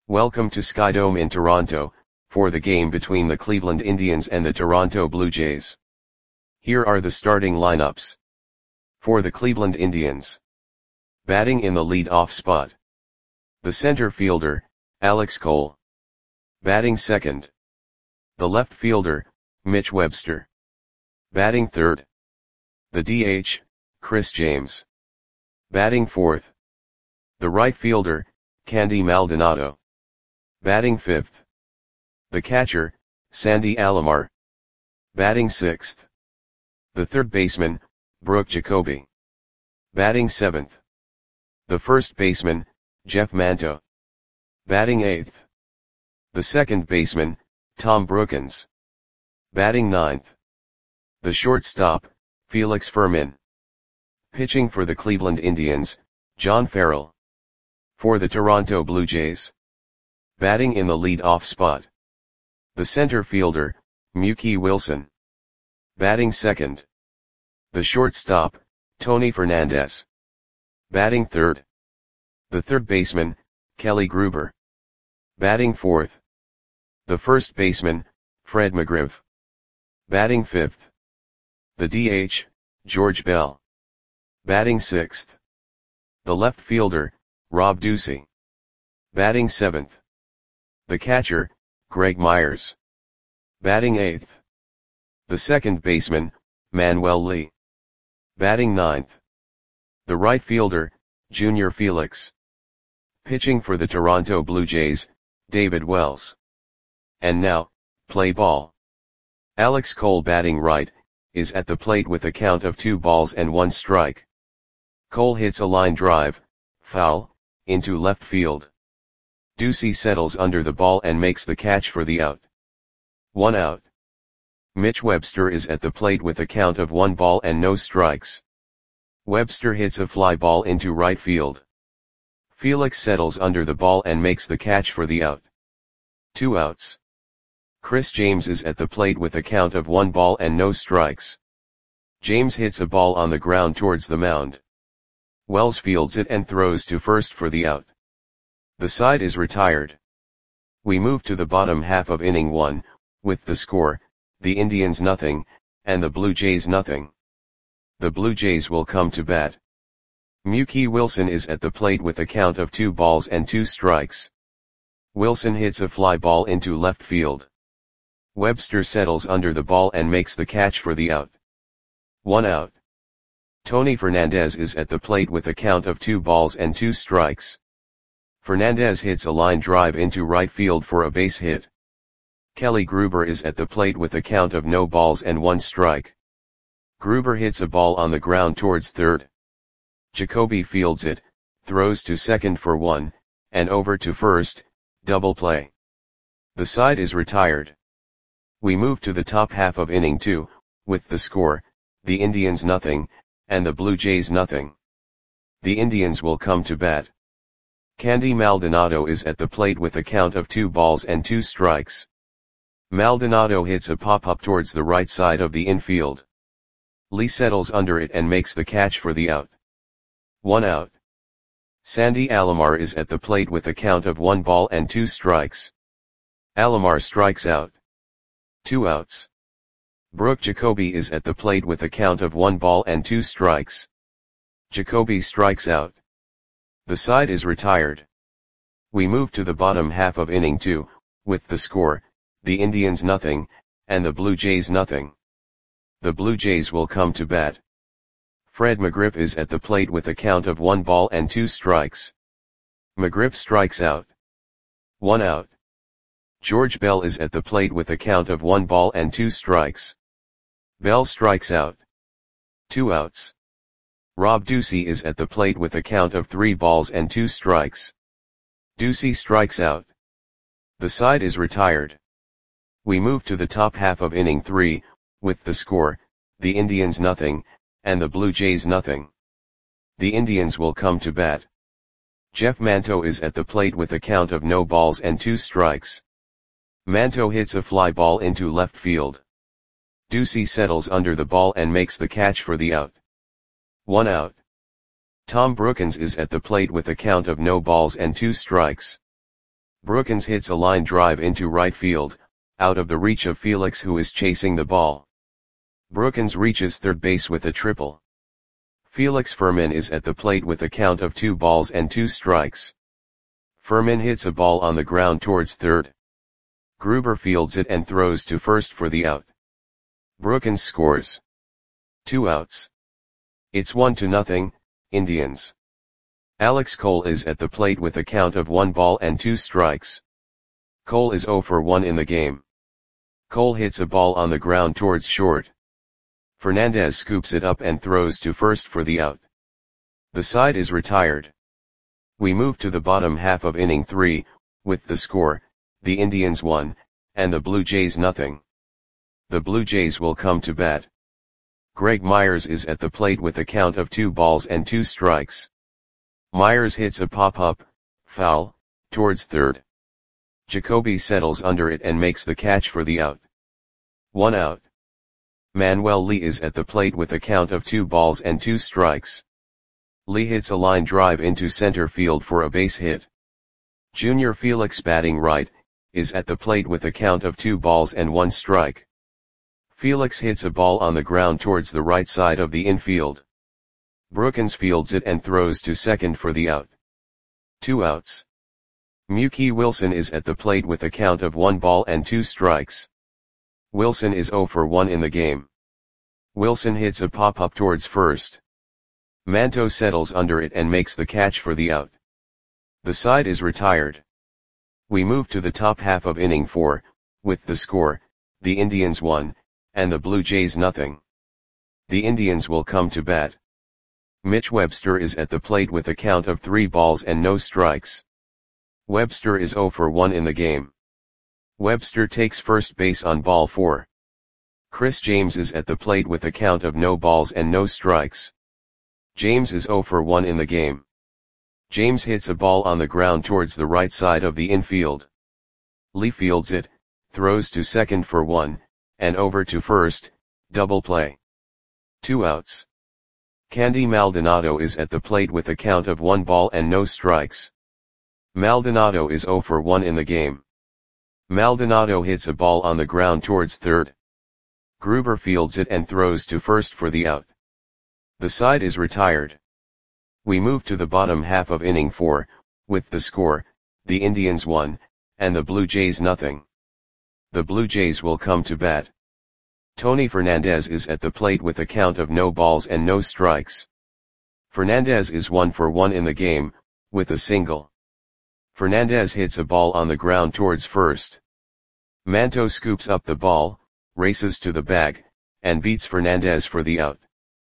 Welcome to Skydome in Toronto, for the game between the Cleveland Indians and the Toronto Blue Jays. Here are the starting lineups. For the Cleveland Indians. Batting in the lead-off spot. The center fielder, Alex Cole. Batting second. The left fielder, Mitch Webster. Batting third. The DH, Chris James. Batting fourth. The right fielder, Candy Maldonado. Batting fifth. The catcher, Sandy Alomar. Batting sixth. The third baseman, Brooke Jacoby. Batting seventh. The first baseman, Jeff Manto. Batting eighth. The second baseman, Tom Brookens. Batting ninth. The shortstop, Felix Fermin. Pitching for the Cleveland Indians, John Farrell. For the Toronto Blue Jays. Batting in the lead-off spot. The center fielder, Mookie Wilson. Batting second. The shortstop, Tony Fernandez. Batting third. The third baseman, Kelly Gruber. Batting fourth. The first baseman, Fred McGriff. Batting fifth. The DH, George Bell. Batting sixth. The left fielder, Rob Ducey. Batting seventh. The catcher, Greg Myers. Batting eighth. The second baseman, Manuel Lee. Batting ninth. The right fielder, Junior Felix. Pitching for the Toronto Blue Jays, David Wells. And now, play ball. Alex Cole batting right, is at the plate with a count of 2 balls and 1 strike. Cole hits a line drive, foul, into left field. Ducey settles under the ball and makes the catch for the out. 1 out. Mitch Webster is at the plate with a count of 1 ball and no strikes. Webster hits a fly ball into right field. Felix settles under the ball and makes the catch for the out. 2 outs. Chris James is at the plate with a count of 1 ball and no strikes. James hits a ball on the ground towards the mound. Wells fields it and throws to first for the out. The side is retired. We move to the bottom half of inning 1, with the score, the Indians nothing, and the Blue Jays nothing. The Blue Jays will come to bat. Mookie Wilson is at the plate with a count of 2 balls and 2 strikes. Wilson hits a fly ball into left field. Webster settles under the ball and makes the catch for the out. 1 out. Tony Fernandez is at the plate with a count of 2 balls and 2 strikes. Fernandez hits a line drive into right field for a base hit. Kelly Gruber is at the plate with a count of no balls and 1 strike. Gruber hits a ball on the ground towards third. Jacoby fields it, throws to second for 1, and over to first, double play. The side is retired. We move to the top half of inning 2, with the score, the Indians nothing, and the Blue Jays nothing. The Indians will come to bat. Candy Maldonado is at the plate with a count of 2 balls and 2 strikes. Maldonado hits a pop-up towards the right side of the infield. Lee settles under it and makes the catch for the out. 1 out. Sandy Alomar is at the plate with a count of 1 ball and 2 strikes. Alomar strikes out. 2 outs. Brooke Jacoby is at the plate with a count of 1 ball and 2 strikes. Jacoby strikes out. The side is retired. We move to the bottom half of inning 2, with the score, the Indians nothing, and the Blue Jays nothing. The Blue Jays will come to bat. Fred McGriff is at the plate with a count of 1 ball and 2 strikes. McGriff strikes out. 1 out. George Bell is at the plate with a count of 1 ball and 2 strikes. Bell strikes out. 2 outs. Rob Ducey is at the plate with a count of 3 balls and 2 strikes. Ducey strikes out. The side is retired. We move to the top half of inning 3, with the score, the Indians nothing, and the Blue Jays nothing. The Indians will come to bat. Jeff Manto is at the plate with a count of no balls and 2 strikes. Manto hits a fly ball into left field. Ducey settles under the ball and makes the catch for the out. 1 out. Tom Brookens is at the plate with a count of no balls and 2 strikes. Brookins hits a line drive into right field, out of the reach of Felix, who is chasing the ball. Brookins reaches third base with a triple. Felix Fermin is at the plate with a count of 2 balls and 2 strikes. Fermin hits a ball on the ground towards third. Gruber fields it and throws to first for the out. Brookins scores. 2 outs. It's 1-0, Indians. Alex Cole is at the plate with a count of 1 ball and 2 strikes. Cole is 0 for 1 in the game. Cole hits a ball on the ground towards short. Fernandez scoops it up and throws to first for the out. The side is retired. We move to the bottom half of inning 3, with the score, the Indians 1, and the Blue Jays 0. The Blue Jays will come to bat. Greg Myers is at the plate with a count of 2 balls and 2 strikes. Myers hits a pop-up, foul, towards third. Jacoby settles under it and makes the catch for the out. 1 out. Manuel Lee is at the plate with a count of 2 balls and 2 strikes. Lee hits a line drive into center field for a base hit. Junior Felix, batting right, is at the plate with a count of 2 balls and 1 strike. Felix hits a ball on the ground towards the right side of the infield. Brookins fields it and throws to second for the out. 2 outs. Mookie Wilson is at the plate with a count of 1 ball and 2 strikes. Wilson is 0 for 1 in the game. Wilson hits a pop-up towards first. Manto settles under it and makes the catch for the out. The side is retired. We move to the top half of inning 4, with the score, the Indians 1, and the Blue Jays 0. The Indians will come to bat. Mitch Webster is at the plate with a count of 3 balls and no strikes. Webster is 0 for 1 in the game. Webster takes first base on ball 4. Chris James is at the plate with a count of no balls and no strikes. James is 0 for 1 in the game. James hits a ball on the ground towards the right side of the infield. Lee fields it, throws to second for 1, and over to first, double play. 2 outs. Candy Maldonado is at the plate with a count of 1 ball and no strikes. Maldonado is 0 for 1 in the game. Maldonado hits a ball on the ground towards third. Gruber fields it and throws to first for the out. The side is retired. We move to the bottom half of inning 4, with the score, the Indians 1, and the Blue Jays 0. The Blue Jays will come to bat. Tony Fernandez is at the plate with a count of no balls and no strikes. Fernandez is 1 for 1 in the game, with a single. Fernandez hits a ball on the ground towards first. Manto scoops up the ball, races to the bag, and beats Fernandez for the out.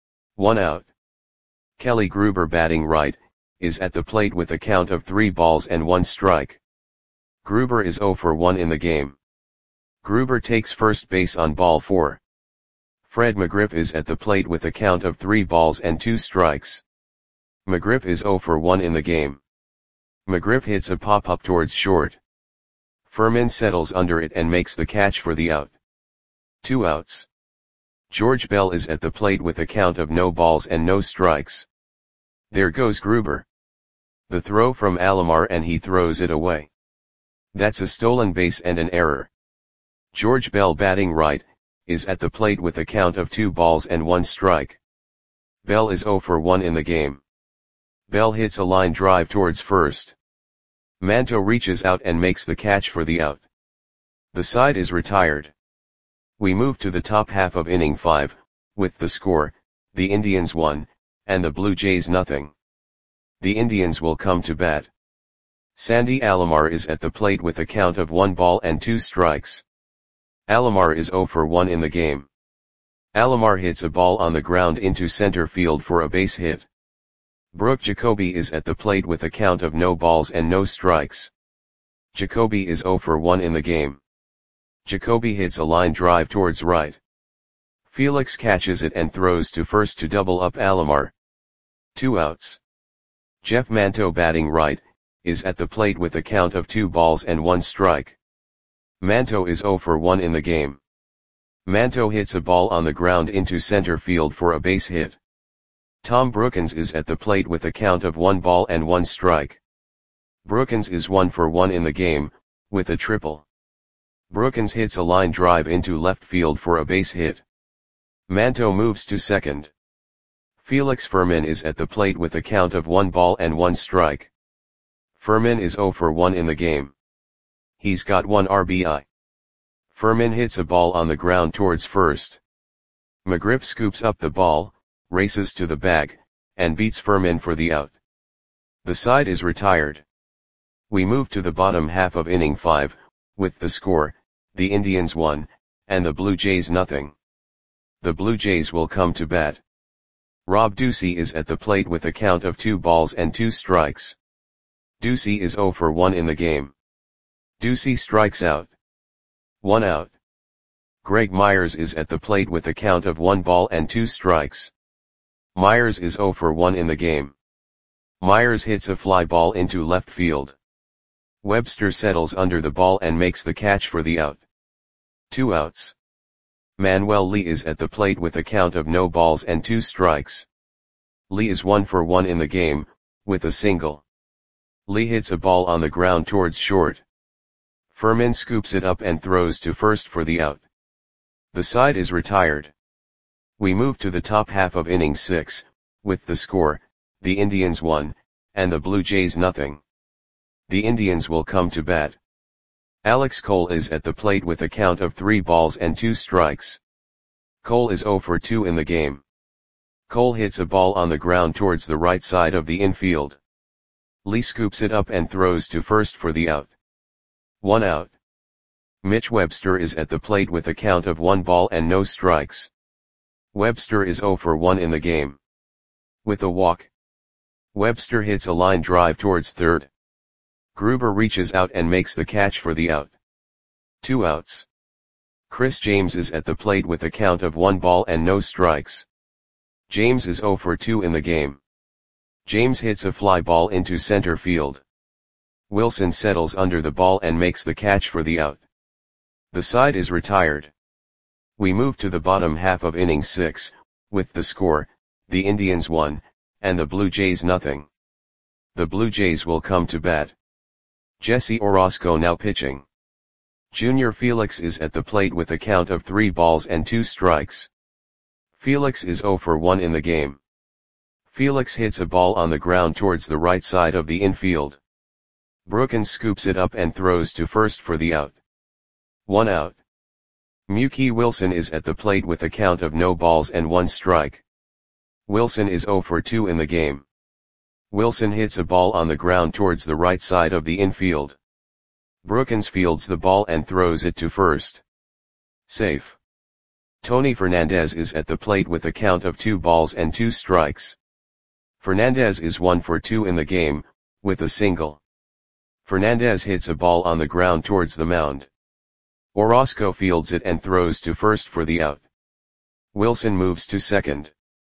1 out. Kelly Gruber, batting right, is at the plate with a count of 3 balls and 1 strike. Gruber is 0 for 1 in the game. Gruber takes first base on ball 4. Fred McGriff is at the plate with a count of 3 balls and 2 strikes. McGriff is 0 for 1 in the game. McGriff hits a pop-up towards short. Fermin settles under it and makes the catch for the out. 2 outs. George Bell is at the plate with a count of no balls and no strikes. There goes Gruber. The throw from Alomar and he throws it away. That's a stolen base and an error. George Bell, batting right, is at the plate with a count of 2 balls and 1 strike. Bell is 0 for 1 in the game. Bell hits a line drive towards first. Manto reaches out and makes the catch for the out. The side is retired. We move to the top half of inning 5, with the score, the Indians 1, and the Blue Jays 0. The Indians will come to bat. Sandy Alomar is at the plate with a count of 1 ball and 2 strikes. Alomar is 0 for 1 in the game. Alomar hits a ball on the ground into center field for a base hit. Brooke Jacoby is at the plate with a count of no balls and no strikes. Jacoby is 0 for 1 in the game. Jacoby hits a line drive towards right. Felix catches it and throws to first to double up Alomar. 2 outs. Jeff Manto, batting right, is at the plate with a count of 2 balls and 1 strike. Manto is 0 for 1 in the game. Manto hits a ball on the ground into center field for a base hit. Tom Brookins is at the plate with a count of 1 ball and 1 strike. Brookins is 1 for 1 in the game, with a triple. Brookins hits a line drive into left field for a base hit. Manto moves to second. Felix Fermin is at the plate with a count of 1 ball and 1 strike. Fermin is 0 for 1 in the game. He's got 1 RBI. Fermin hits a ball on the ground towards first. McGriff scoops up the ball, races to the bag, and beats Fermin for the out. The side is retired. We move to the bottom half of inning 5, with the score, the Indians 1, and the Blue Jays nothing. The Blue Jays will come to bat. Rob Ducey is at the plate with a count of 2 balls and 2 strikes. Ducey is 0 for 1 in the game. Ducey strikes out. 1 out. Greg Myers is at the plate with a count of 1 ball and 2 strikes. Myers is 0 for 1 in the game. Myers hits a fly ball into left field. Webster settles under the ball and makes the catch for the out. 2 outs. Manuel Lee is at the plate with a count of no balls and 2 strikes. Lee is 1 for 1 in the game, with a single. Lee hits a ball on the ground towards short. Fermin scoops it up and throws to first for the out. The side is retired. We move to the top half of inning 6, with the score, the Indians 1, and the Blue Jays nothing. The Indians will come to bat. Alex Cole is at the plate with a count of 3 balls and 2 strikes. Cole is 0 for 2 in the game. Cole hits a ball on the ground towards the right side of the infield. Lee scoops it up and throws to first for the out. 1 out. Mitch Webster is at the plate with a count of 1 ball and no strikes. Webster is 0 for 1 in the game. With a walk. Webster hits a line drive towards third. Gruber reaches out and makes the catch for the out. 2 outs. Chris James is at the plate with a count of 1 ball and no strikes. James is 0 for 2 in the game. James hits a fly ball into center field. Wilson settles under the ball and makes the catch for the out. The side is retired. We move to the bottom half of inning 6, with the score, the Indians 1, and the Blue Jays nothing. The Blue Jays will come to bat. Jesse Orosco now pitching. Junior Felix is at the plate with a count of 3 balls and 2 strikes. Felix is 0 for 1 in the game. Felix hits a ball on the ground towards the right side of the infield. Brookins scoops it up and throws to first for the out. 1 out. Mookie Wilson is at the plate with a count of no balls and 1 strike. Wilson is 0 for 2 in the game. Wilson hits a ball on the ground towards the right side of the infield. Brookins fields the ball and throws it to first. Safe. Tony Fernandez is at the plate with a count of 2 balls and 2 strikes. Fernandez is 1 for 2 in the game, with a single. Fernandez hits a ball on the ground towards the mound. Orosco fields it and throws to first for the out. Wilson moves to second.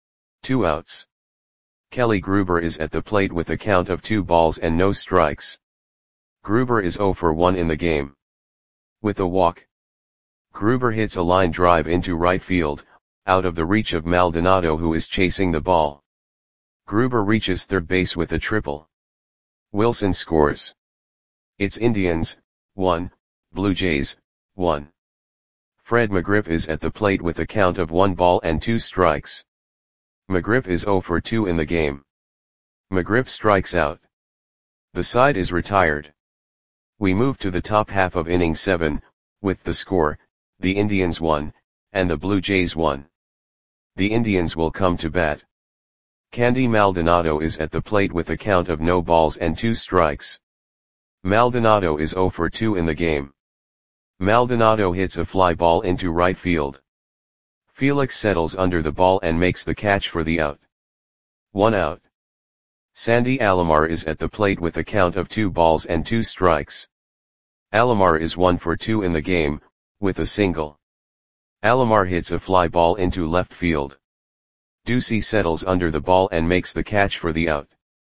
2 outs. Kelly Gruber is at the plate with a count of 2 balls and no strikes. Gruber is 0 for 1 in the game. With a walk. Gruber hits a line drive into right field, out of the reach of Maldonado who is chasing the ball. Gruber reaches third base with a triple. Wilson scores. It's Indians, 1, Blue Jays, 1. Fred McGriff is at the plate with a count of 1 ball and 2 strikes. McGriff is 0 for 2 in the game. McGriff strikes out. The side is retired. We move to the top half of inning 7, with the score, the Indians 1, and the Blue Jays 1. The Indians will come to bat. Candy Maldonado is at the plate with a count of no balls and 2 strikes. Maldonado is 0 for 2 in the game. Maldonado hits a fly ball into right field. Felix settles under the ball and makes the catch for the out. 1 out. Sandy Alomar is at the plate with a count of 2 balls and 2 strikes. Alomar is 1 for 2 in the game, with a single. Alomar hits a fly ball into left field. Ducey settles under the ball and makes the catch for the out.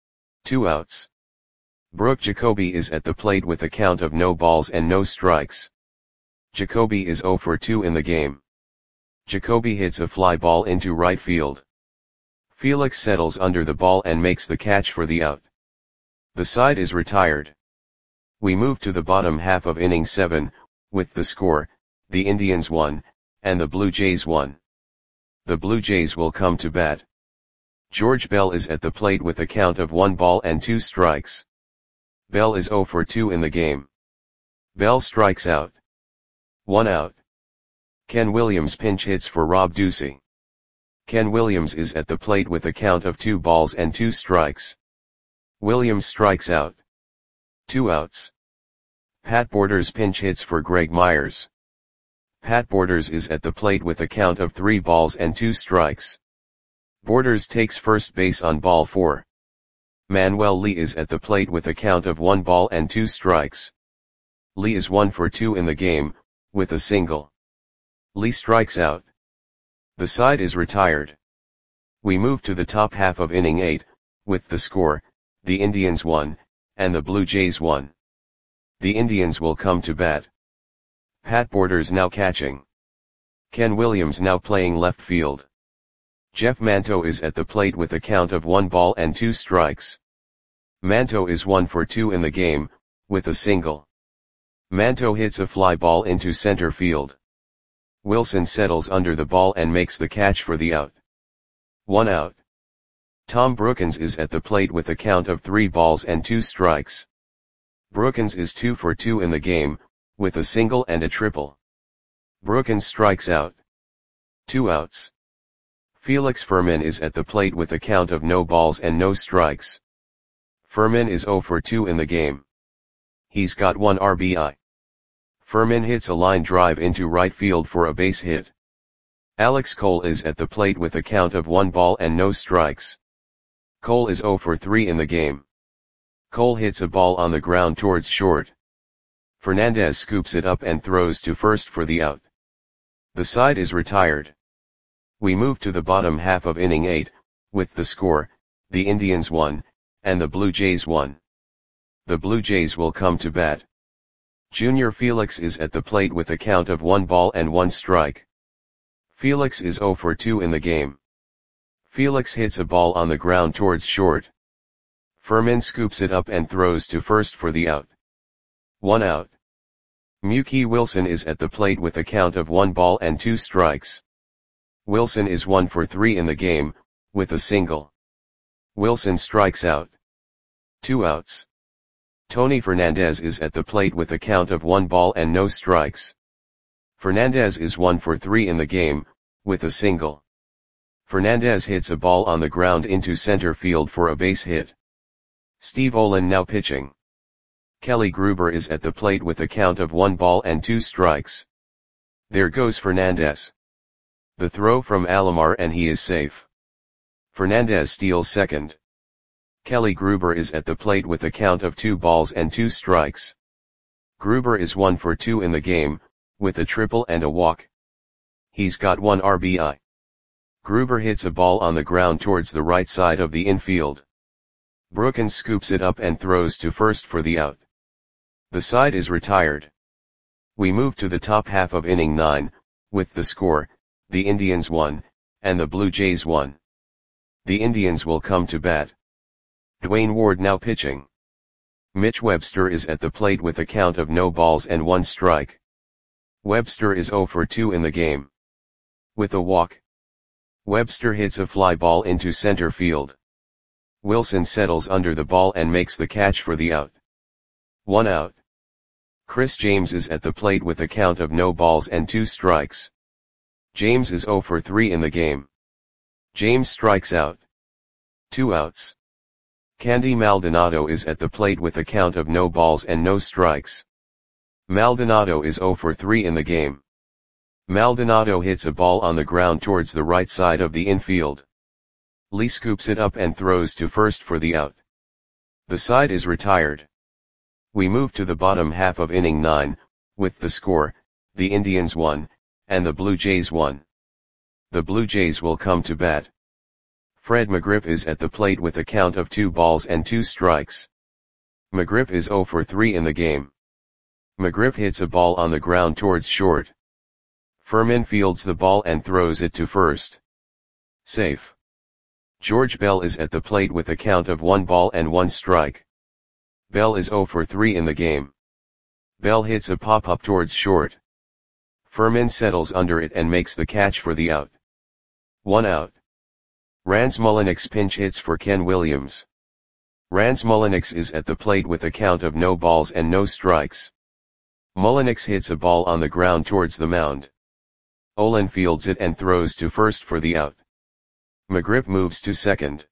2 outs. Brooke Jacoby is at the plate with a count of no balls and no strikes. Jacoby is 0 for 2 in the game. Jacoby hits a fly ball into right field. Felix settles under the ball and makes the catch for the out. The side is retired. We move to the bottom half of inning 7, with the score, the Indians 1, and the Blue Jays 1. The Blue Jays will come to bat. George Bell is at the plate with a count of 1 ball and 2 strikes. Bell is 0 for 2 in the game. Bell strikes out. 1 out. Ken Williams pinch hits for Rob Ducey. Ken Williams is at the plate with a count of 2 balls and 2 strikes. Williams strikes out. 2 outs. Pat Borders pinch hits for Greg Myers. Pat Borders is at the plate with a count of 3 balls and 2 strikes. Borders takes first base on ball 4. Manuel Lee is at the plate with a count of 1 ball and 2 strikes. Lee is 1 for 2 in the game, with a single. Lee strikes out. The side is retired. We move to the top half of inning 8, with the score, the Indians 1, and the Blue Jays 1. The Indians will come to bat. Pat Borders now catching. Ken Williams now playing left field. Jeff Manto is at the plate with a count of 1 ball and 2 strikes. Manto is 1 for 2 in the game, with a single. Manto hits a fly ball into center field. Wilson settles under the ball and makes the catch for the out. 1 out. Tom Brookins is at the plate with a count of 3 balls and 2 strikes. Brookins is 2 for 2 in the game, with a single and a triple. Brookins strikes out. 2 outs. Felix Fermin is at the plate with a count of no balls and no strikes. Fermin is 0 for 2 in the game. He's got 1 RBI. Fermin hits a line drive into right field for a base hit. Alex Cole is at the plate with a count of 1 ball and no strikes. Cole is 0 for 3 in the game. Cole hits a ball on the ground towards short. Fernandez scoops it up and throws to first for the out. The side is retired. We move to the bottom half of inning 8, with the score, the Indians 1, and the Blue Jays 1. The Blue Jays will come to bat. Junior Felix is at the plate with a count of 1 ball and 1 strike. Felix is 0 for 2 in the game. Felix hits a ball on the ground towards short. Fermin scoops it up and throws to first for the out. 1 out. Mookie Wilson is at the plate with a count of 1 ball and 2 strikes. Wilson is 1 for 3 in the game, with a single. Wilson strikes out. 2 outs. Tony Fernandez is at the plate with a count of 1 ball and no strikes. Fernandez is 1 for 3 in the game, with a single. Fernandez hits a ball on the ground into center field for a base hit. Steve Olin now pitching. Kelly Gruber is at the plate with a count of 1 ball and 2 strikes. There goes Fernandez. The throw from Alomar and he is safe. Fernandez steals second. Kelly Gruber is at the plate with a count of 2 balls and 2 strikes. Gruber is 1 for 2 in the game, with a triple and a walk. He's got 1 RBI. Gruber hits a ball on the ground towards the right side of the infield. Brookins scoops it up and throws to first for the out. The side is retired. We move to the top half of inning 9, with the score, the Indians 1, and the Blue Jays 1. The Indians will come to bat. Dwayne Ward now pitching. Mitch Webster is at the plate with a count of no balls and 1 strike. Webster is 0 for 2 in the game. With a walk. Webster hits a fly ball into center field. Wilson settles under the ball and makes the catch for the out. 1 out. Chris James is at the plate with a count of no balls and 2 strikes. James is 0 for 3 in the game. James strikes out. 2 outs. Candy Maldonado is at the plate with a count of no balls and no strikes. Maldonado is 0 for 3 in the game. Maldonado hits a ball on the ground towards the right side of the infield. Lee scoops it up and throws to first for the out. The side is retired. We move to the bottom half of inning 9, with the score, the Indians 1, and the Blue Jays 1. The Blue Jays will come to bat. Fred McGriff is at the plate with a count of 2 balls and 2 strikes. McGriff is 0 for 3 in the game. McGriff hits a ball on the ground towards short. Fermin fields the ball and throws it to first. Safe. George Bell is at the plate with a count of 1 ball and 1 strike. Bell is 0 for 3 in the game. Bell hits a pop-up towards short. Furman settles under it and makes the catch for the out. 1 out. Rance Mullinax pinch hits for Ken Williams. Rance Mullinax is at the plate with a count of no balls and no strikes. Mullinax hits a ball on the ground towards the mound. Olin fields it and throws to first for the out. McGriff moves to second.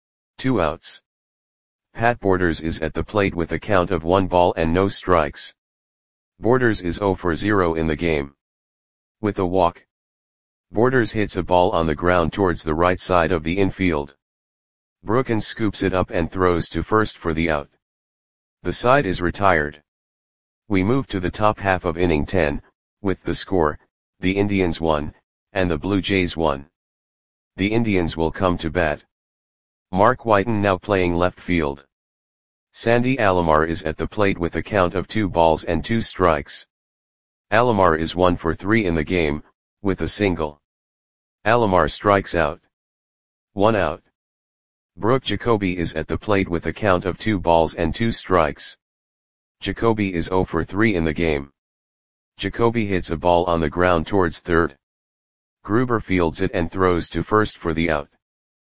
2 outs. Pat Borders is at the plate with a count of 1 ball and no strikes. Borders is 0 for 0 in the game. With a walk, Borders hits a ball on the ground towards the right side of the infield. Brookins scoops it up and throws to first for the out. The side is retired. We move to the top half of inning 10, with the score, the Indians 1, and the Blue Jays 1. The Indians will come to bat. Mark Whiten now playing left field. Sandy Alomar is at the plate with a count of 2 balls and 2 strikes. Alomar is 1 for 3 in the game, with a single. Alomar strikes out. 1 out. Brooke Jacoby is at the plate with a count of 2 balls and 2 strikes. Jacoby is 0 for 3 in the game. Jacoby hits a ball on the ground towards third. Gruber fields it and throws to first for the out.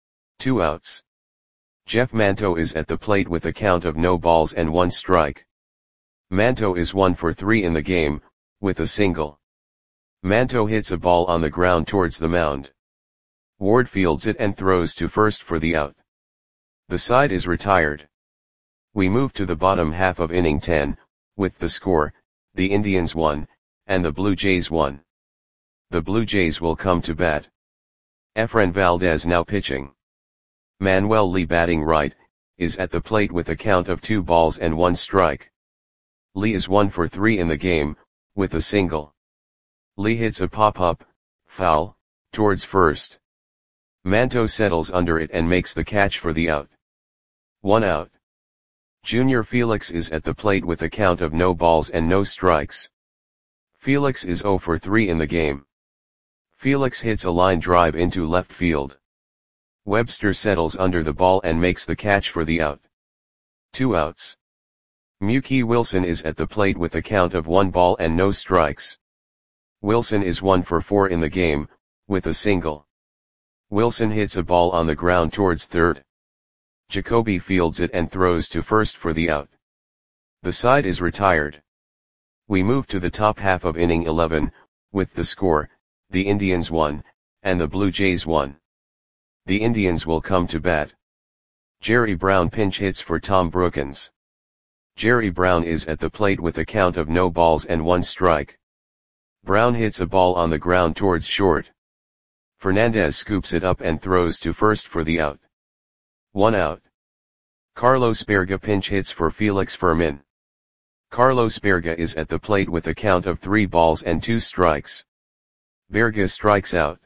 2 outs. Jeff Manto is at the plate with a count of no balls and 1 strike. Manto is 1 for 3 in the game, with a single. Manto hits a ball on the ground towards the mound. Ward fields it and throws to first for the out. The side is retired. We move to the bottom half of inning 10, with the score, the Indians 1, and the Blue Jays 1. The Blue Jays will come to bat. Efren Valdez now pitching. Manuel Lee batting right, is at the plate with a count of 2 balls and 1 strike. Lee is 1 for 3 in the game, with a single. Lee hits a pop-up, foul, towards first. Manto settles under it and makes the catch for the out. 1 out. Junior Felix is at the plate with a count of no balls and no strikes. Felix is 0 for 3 in the game. Felix hits a line drive into left field. Webster settles under the ball and makes the catch for the out. 2 outs. Mookie Wilson is at the plate with a count of 1 ball and no strikes. Wilson is 1 for 4 in the game, with a single. Wilson hits a ball on the ground towards third. Jacoby fields it and throws to first for the out. The side is retired. We move to the top half of inning 11, with the score, the Indians 1, and the Blue Jays 1. The Indians will come to bat. Jerry Brown pinch hits for Tom Brookins. Jerry Brown is at the plate with a count of no balls and 1 strike. Brown hits a ball on the ground towards short. Fernandez scoops it up and throws to first for the out. 1 out. Carlos Berga pinch hits for Felix Fermin. Carlos Berga is at the plate with a count of 3 balls and 2 strikes. Berga strikes out.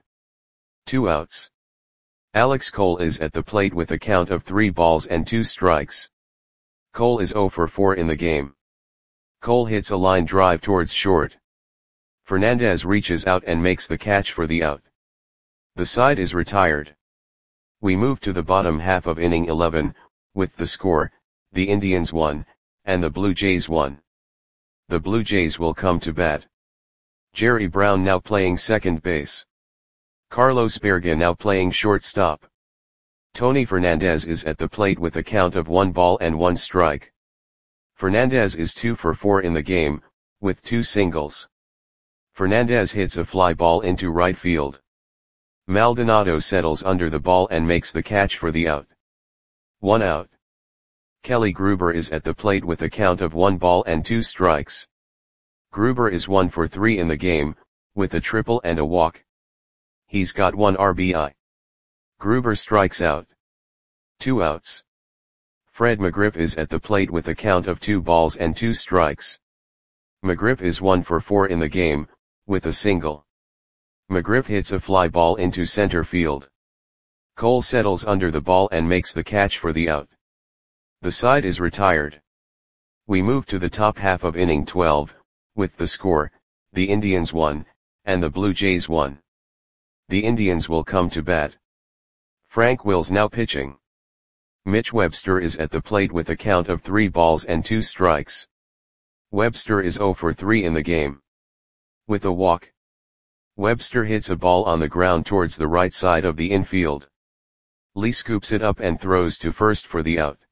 2 outs. Alex Cole is at the plate with a count of 3 balls and 2 strikes. Cole is 0 for 4 in the game. Cole hits a line drive towards short. Fernandez reaches out and makes the catch for the out. The side is retired. We move to the bottom half of inning 11, with the score, the Indians 1, and the Blue Jays 1. The Blue Jays will come to bat. Jerry Brown now playing second base. Carlos Berga now playing shortstop. Tony Fernandez is at the plate with a count of 1 ball and 1 strike. Fernandez is 2 for 4 in the game, with 2 singles. Fernandez hits a fly ball into right field. Maldonado settles under the ball and makes the catch for the out. 1 out. Kelly Gruber is at the plate with a count of 1 ball and 2 strikes. Gruber is 1 for 3 in the game, with a triple and a walk. He's got 1 RBI. Gruber strikes out. 2 outs. Fred McGriff is at the plate with a count of 2 balls and 2 strikes. McGriff is 1 for 4 in the game, with a single. McGriff hits a fly ball into center field. Cole settles under the ball and makes the catch for the out. The side is retired. We move to the top half of inning 12, with the score, the Indians 1, and the Blue Jays 1. The Indians will come to bat. Frank Wills now pitching. Mitch Webster is at the plate with a count of 3 balls and 2 strikes. Webster is 0 for 3 in the game. With a walk, Webster hits a ball on the ground towards the right side of the infield. Lee scoops it up and throws to first for the out.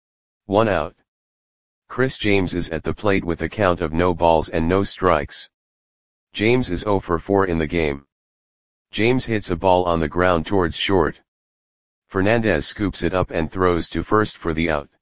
1 out. Chris James is at the plate with a count of no balls and no strikes. James is 0 for 4 in the game. James hits a ball on the ground towards short. Fernandez scoops it up and throws to first for the out.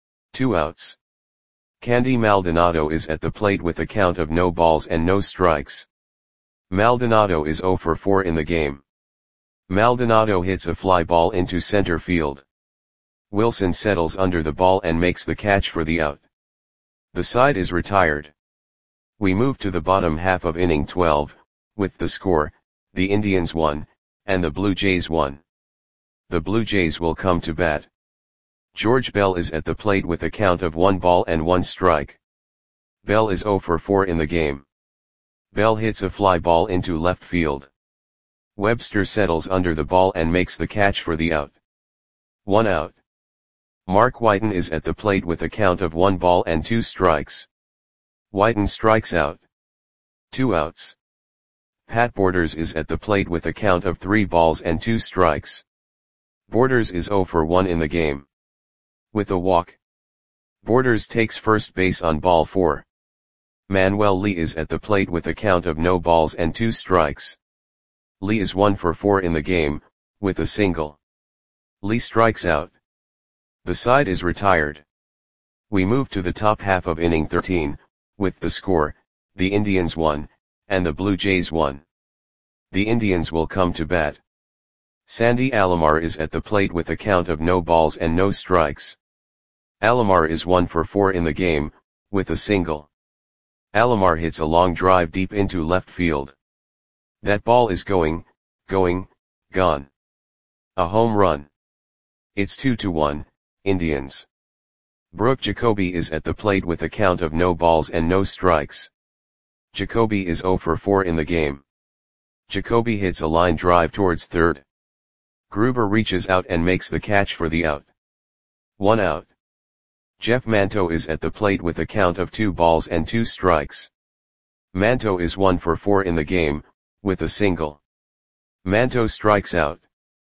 2 outs. Candy Maldonado is at the plate with a count of no balls and no strikes. Maldonado is 0 for 4 in the game. Maldonado hits a fly ball into center field. Wilson settles under the ball and makes the catch for the out. The side is retired. We move to the bottom half of inning 12, with the score, the Indians 1, and the Blue Jays 1. The Blue Jays will come to bat. George Bell is at the plate with a count of 1 ball and 1 strike. Bell is 0 for 4 in the game. Bell hits a fly ball into left field. Webster settles under the ball and makes the catch for the out. 1 out. Mark Whiten is at the plate with a count of 1 ball and 2 strikes. Whiten strikes out. 2 outs. Pat Borders is at the plate with a count of 3 balls and 2 strikes. Borders is 0 for 1 in the game. With a walk, Borders takes first base on ball 4. Manuel Lee is at the plate with a count of no balls and 2 strikes. Lee is 1 for 4 in the game, with a single. Lee strikes out. The side is retired. We move to the top half of inning 13, with the score, the Indians 1, and the Blue Jays 1. The Indians will come to bat. Sandy Alomar is at the plate with a count of no balls and no strikes. Alomar is 1 for 4 in the game, with a single. Alomar hits a long drive deep into left field. That ball is gone. A home run. It's 2-1, Indians. Brooke Jacoby is at the plate with a count of no balls and no strikes. Jacoby is 0 for 4 in the game. Jacoby hits a line drive towards third. Gruber reaches out and makes the catch for the out. 1 out. Jeff Manto is at the plate with a count of 2 balls and 2 strikes. Manto is 1 for 4 in the game, with a single. Manto strikes out.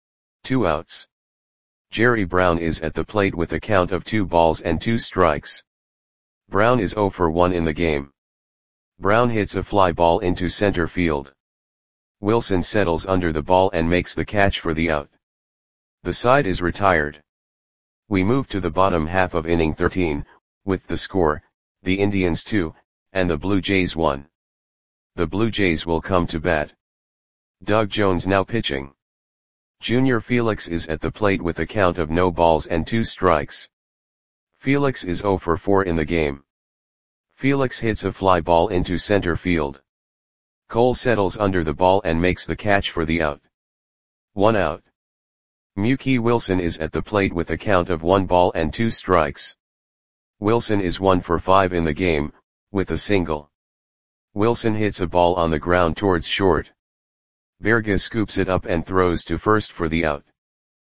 2 outs. Jerry Brown is at the plate with a count of 2 balls and 2 strikes. Brown is 0 for 1 in the game. Brown hits a fly ball into center field. Wilson settles under the ball and makes the catch for the out. The side is retired. We move to the bottom half of inning 13, with the score, the Indians 2, and the Blue Jays 1. The Blue Jays will come to bat. Doug Jones now pitching. Junior Felix is at the plate with a count of no balls and 2 strikes. Felix is 0 for 4 in the game. Felix hits a fly ball into center field. Cole settles under the ball and makes the catch for the out. 1 out. Mookie Wilson is at the plate with a count of 1 ball and 2 strikes. Wilson is 1 for 5 in the game, with a single. Wilson hits a ball on the ground towards short. Berga scoops it up and throws to first for the out.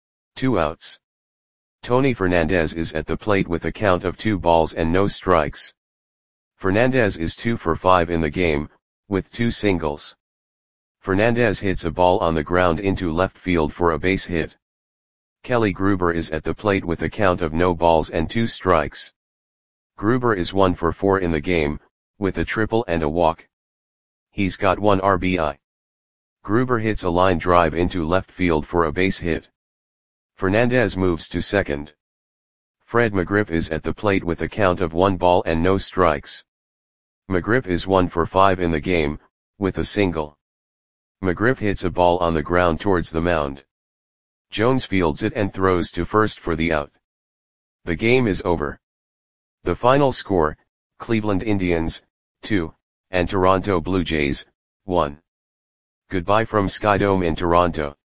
2 outs. Tony Fernandez is at the plate with a count of 2 balls and no strikes. Fernandez is 2 for 5 in the game, with 2 singles. Fernandez hits a ball on the ground into left field for a base hit. Kelly Gruber is at the plate with a count of no balls and 2 strikes. Gruber is 1 for 4 in the game, with a triple and a walk. He's got 1 RBI. Gruber hits a line drive into left field for a base hit. Fernandez moves to second. Fred McGriff is at the plate with a count of 1 ball and no strikes. McGriff is 1 for 5 in the game, with a single. McGriff hits a ball on the ground towards the mound. Jones fields it and throws to first for the out. The game is over. The final score, Cleveland Indians, 2, and Toronto Blue Jays, 1. Goodbye from Skydome in Toronto.